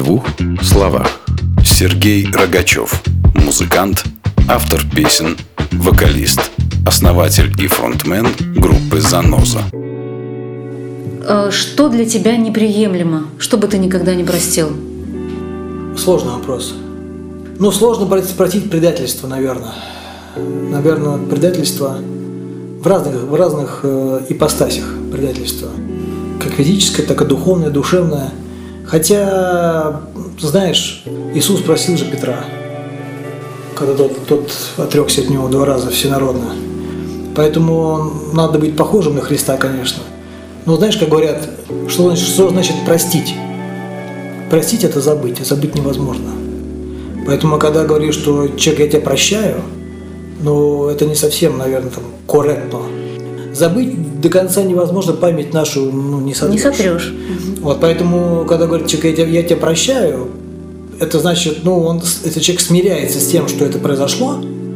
двух словах. Сергей Рогачев. Музыкант, автор песен, вокалист, основатель и фронтмен группы «Заноза». Что для тебя неприемлемо? Что бы ты никогда не простил? Сложный вопрос. Сложно простить предательство, наверное. Наверное, предательство в разных ипостасях предательства. Как физическое, так и духовное, душевное. Хотя, знаешь, Иисус просил же Петра, когда тот отрекся от него 2 раза всенародно. Поэтому надо быть похожим на Христа, конечно. Но знаешь, как говорят, что значит простить? Простить – это забыть, а забыть невозможно. Поэтому, когда говоришь, что человек, я тебя прощаю, это не совсем, наверное, корректно. Забыть до конца невозможно, память нашу не сотрешь. Не сотрешь. Поэтому, когда говорит человек, я тебя прощаю, это значит, этот человек смиряется с тем, что это произошло,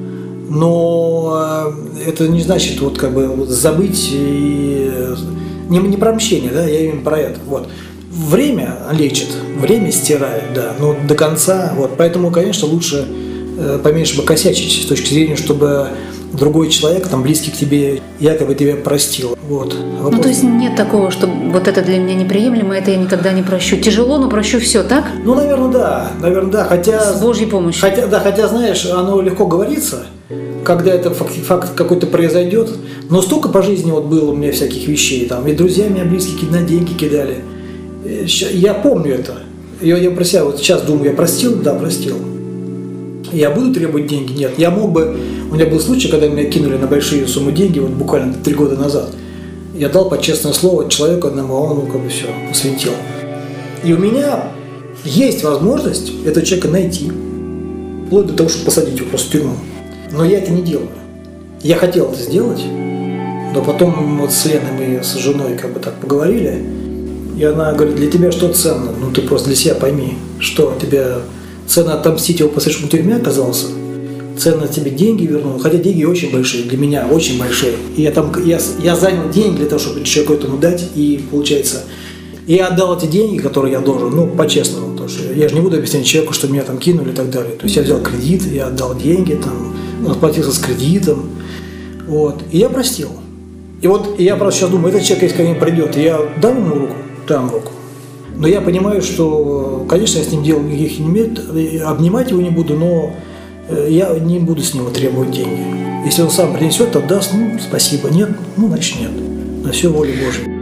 но это не значит забыть и не про мщение, да, я именно про это. Время лечит, время стирает, да, но до конца. Поэтому, конечно, лучше поменьше бы косячить с точки зрения, чтобы другой человек, близкий к тебе, якобы тебя простил. То есть нет такого, что это для меня неприемлемо, это я никогда не прощу. Тяжело, но прощу все, так? Наверное, да. Хотя, с Божьей помощью. Хотя, знаешь, оно легко говорится, когда это факт какой-то произойдет. Но столько по жизни было у меня всяких вещей. И друзья меня близкие на деньги кидали. Я помню это. Я про себя сейчас думаю, я простил? Да, простил. Я буду требовать деньги? Нет. У меня был случай, когда меня кинули на большие суммы деньги, буквально 3 года назад. Я дал под честное слово человеку одному, а он все, свинтил. И у меня есть возможность этого человека найти, вплоть до того, чтобы посадить его просто в тюрьму. Но я это не делаю. Я хотел это сделать, но потом с Леной мы с женой так поговорили, и она говорит, для тебя что ценно? Ты просто для себя пойми, что тебе ценно отомстить его, после что он в тюрьме оказался, ценно тебе деньги вернул, хотя деньги очень большие, для меня очень большие. И я занял деньги для того, чтобы человеку этому дать, и получается, я отдал эти деньги, которые я должен, по-честному, потому что я же не буду объяснять человеку, что меня кинули и так далее. То есть я взял кредит, я отдал деньги, расплатился с кредитом, и я простил. И я просто сейчас думаю, этот человек, если ко мне придет, я дам ему руку, дам руку. Но я понимаю, что, конечно, я с ним дел никаких не имею, обнимать его не буду, но я не буду с него требовать деньги. Если он сам принесет, то даст, спасибо. Нет, значит нет. На все воля Божья.